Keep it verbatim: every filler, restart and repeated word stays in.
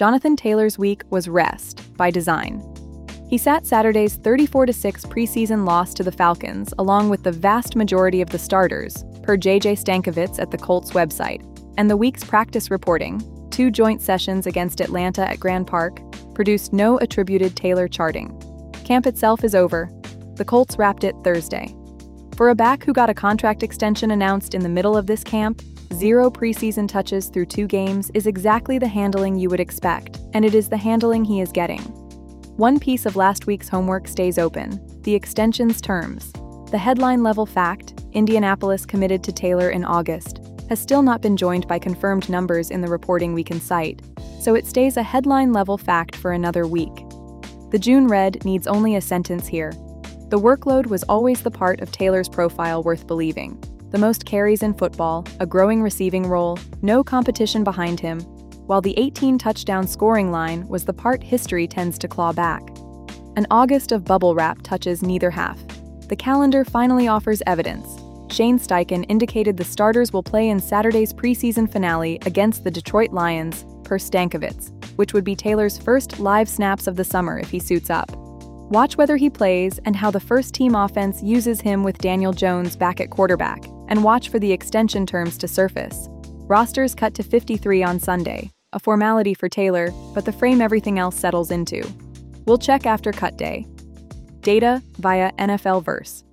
Jonathan Taylor's week was rest, by design. He sat Saturday's thirty-four to six preseason loss to the Falcons, along with the vast majority of the starters, per J J Stankovitz at the Colts website, and the week's practice reporting, two joint sessions against Atlanta at Grand Park, produced no attributed Taylor charting. Camp itself is over. The Colts wrapped it Thursday. For a back who got a contract extension announced in the middle of this camp, zero preseason touches through two games is exactly the handling you would expect, and it is the handling he is getting. One piece of last week's homework stays open: the extension's terms. The headline-level fact, Indianapolis committed to Taylor in August, has still not been joined by confirmed numbers in the reporting we can cite, so it stays a headline-level fact for another week. The June Red needs only a sentence here. The workload was always the part of Taylor's profile worth believing. The most carries in football, a growing receiving role, no competition behind him, while the eighteen touchdown scoring line was the part history tends to claw back. An August of bubble wrap touches neither half. The calendar finally offers evidence. Shane Steichen indicated the starters will play in Saturday's preseason finale against the Detroit Lions, per Stankovitz, which would be Taylor's first live snaps of the summer if he suits up. Watch whether he plays and how the first-team offense uses him with Daniel Jones back at quarterback, and watch for the extension terms to surface. Rosters cut to fifty-three on Sunday, a formality for Taylor, but the frame everything else settles into. We'll check after cut day. Data via N F L Verse.